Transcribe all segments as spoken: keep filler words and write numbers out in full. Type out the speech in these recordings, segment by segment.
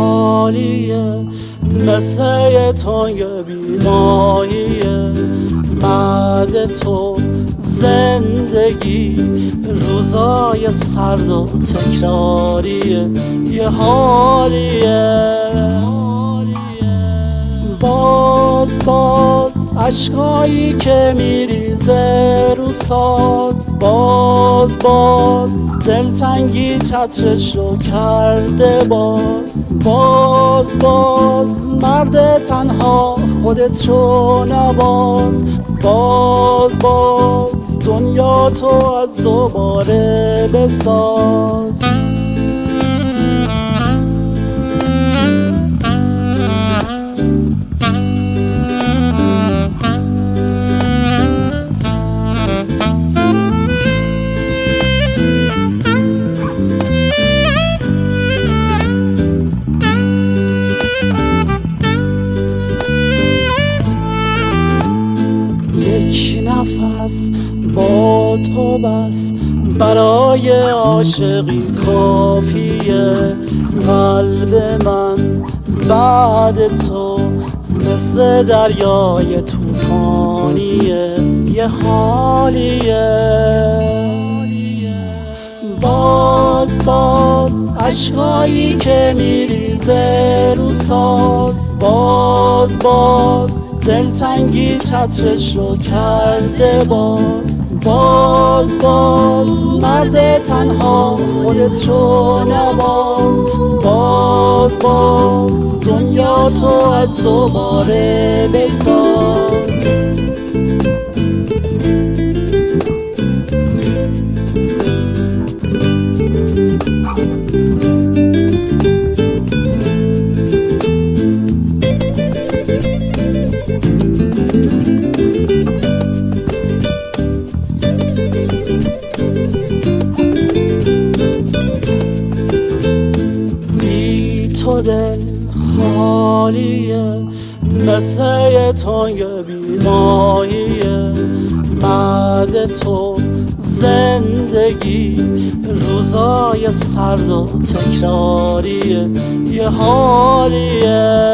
حالیه، مثل یه تنگ بیماهیه. بعد تو زندگی روزای سرد و تکراریه، یه حالیه. باز باز عشقایی که میریزه رو ساز، باز باز دلتنگی چترشو کرده باز. باز باز مرد تنها خودت رو نباز. باز باز دنیا تو از دوباره بساز. یک نفس با تو بس برای عاشقی کافیه. قلب من بعد تو مثل دریای طوفانیه، یه حالیه. باز باز عشقایی که میریزه رو ساز، باز باز دلتنگی چترش رو کرده باز. باز باز مرد تنها خودت رو نباز. باز باز دنیا تو از دوباره بساز. تو دل خالیه، مثل یه تنگ بیماهیه. بعد تو زندگی روزای سرد و تکراریه، یه حالیه.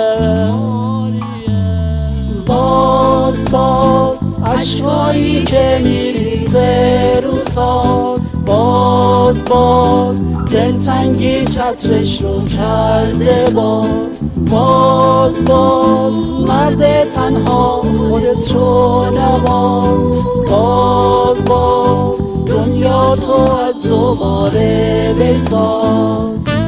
باز باز عشقایی که میریزه رو ساز، باز باز دلتنگی چترش رو کرده باز. باز باز مرد تنها خودت رو نباز. باز باز دنیا تو از دوباره بساز.